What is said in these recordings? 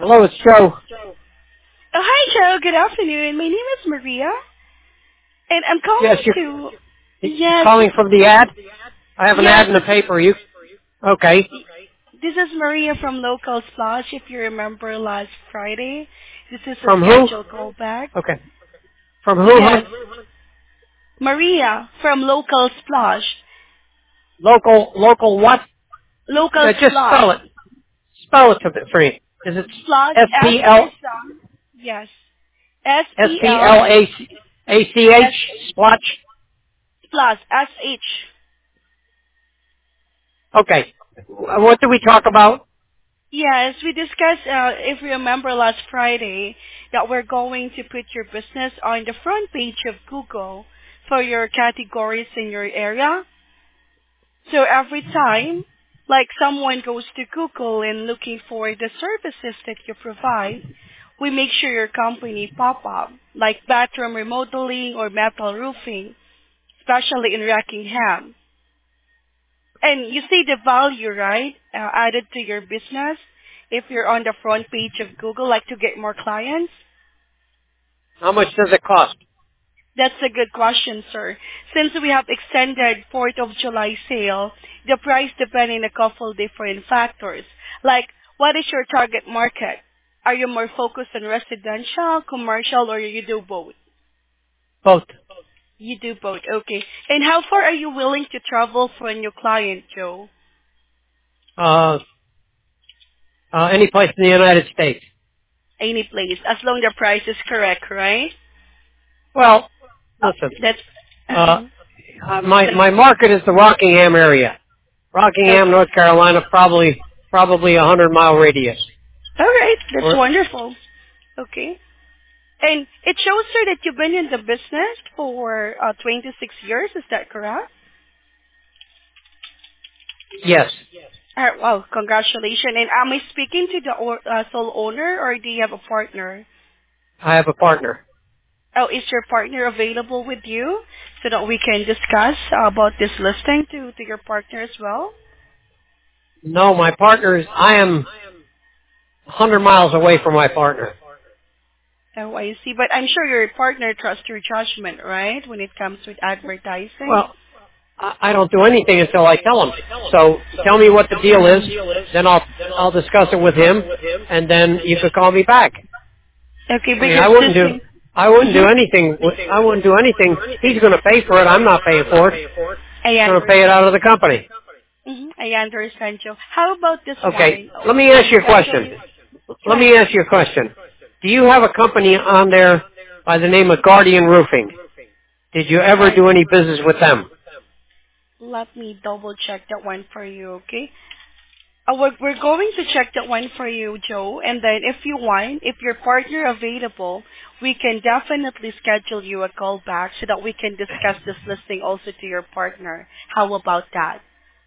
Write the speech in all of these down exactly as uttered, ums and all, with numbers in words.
Hello, it's Joe. Oh, hi, Joe. Good afternoon. My name is Maria, and I'm Yes, calling you're to... you're Yes, calling from the ad? I have an ad yes, in the paper. You okay? this is Maria from Local Splash, if you remember last Friday. This is a From who? scheduled callback. Okay. From who? Huh? Yes, Maria from Local Splash. Local, local what? Local Uh, just Splash. spell it. Spell it to me for me. Is it Splash, S S P for L sun. Yes. S P S-P-L, L A C A C S, H Splotch? plus, S-H. Okay. What did we talk about? Yes, we discussed, uh, if you remember last Friday, that we're going to put your business on the front page of Google for your categories in your area. So every time, like someone goes to Google and looking for the services that you provide, we make sure your company pop up, like bathroom remodeling or metal roofing, especially in Rockingham. And you see the value, right, uh, added to your business if you're on the front page of Google, like to get more clients? How much does it cost? That's a good question, sir. Since we have extended fourth of July sale, the price depends on a couple different factors. Like, what is your target market? Are you more focused on residential, commercial, or you do both? Both. You do both, okay. And how far are you willing to travel for a new client, Joe? Uh, uh, any place in the United States. Any place, as long the price is correct, right? Well, Uh, listen. that's Uh, uh uh, my that's my market is the Rockingham area. Rockingham, okay. North Carolina, probably probably a hundred mile radius. All right, that's Or wonderful. Okay, and it shows sir that you've been in the business for uh, twenty-six years. Is that correct? yes, All right, wow, congratulations. And am I speaking to the or, uh, sole owner, or do you have a partner? I have a partner. Oh, is your partner available with you so that we can discuss uh, about this listing to to your partner as well? No, my partner is. I am a hundred miles away from my partner. Oh, I see. But I'm sure your partner trusts your judgment, right, when it comes with advertising? Well, I, I don't do anything until I tell him. So tell me what the deal is, then I'll I'll discuss it with him, and then you could call me back. Okay, I mean, because I this wouldn't do. thing... I wouldn't do Mhm. anything. I wouldn't do anything. He's going to pay for it. I'm not paying for it. I I'm going to pay it understand. out of the company. Mhm. I understand, Joe. How about this Okay. one? Let me We'll ask you a schedule question. you... Go Let ahead. me ask you a question. Do you have a company on there by the name of Guardian Roofing? Did you ever Guard. do any business with them? Let me double check that one for you, okay? Uh, we're, we're going to check that one for you, Joe, and then if you want, if your partner available, we can definitely schedule you a call back so that we can discuss this listing also to your partner. How about that?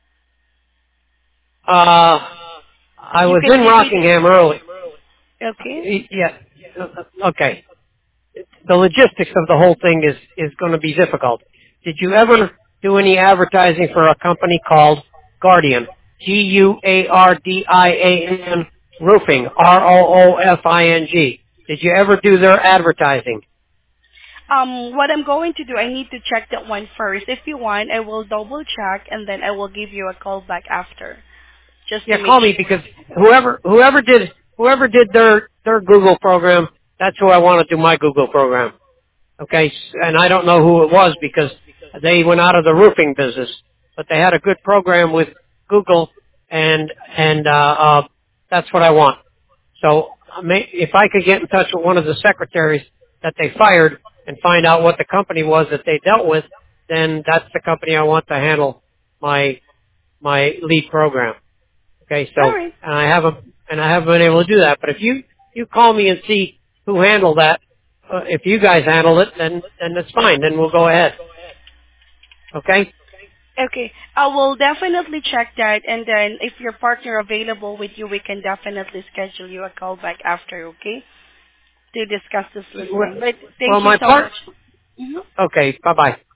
Uh, I You was can in give me Rockingham early. the... Okay? Yeah. Okay. The logistics of the whole thing is, is going to be difficult. Did you ever do any advertising for a company called Guardian? G U A R D I A N Roofing. R O O F I N G. Did you ever do their advertising? Um, what I'm going to do, I need to check that one first. If you want, I will double check and then I will give you a call back after, just to Yeah, make call me sure. because whoever whoever did whoever did their their Google program, that's who I want to do my Google program. Okay, s- and I don't know who it was because they went out of the roofing business, but they had a good program with Google, and and uh, uh, that's what I want. So I may, if I could get in touch with one of the secretaries that they fired and find out what the company was that they dealt with, then that's the company I want to handle my my lead program. Okay, All so right. and I haven't and I haven't been able to do that. But if you you call me and see who handled that, uh, if you guys handle it, then then that's fine. Then we'll go ahead. Okay. Okay. I will definitely check that and then if your partner available with you, we can definitely schedule you a call back after, okay? To discuss this Well, listing. But well, thank you my so part. much. Mhm. Okay. Bye bye.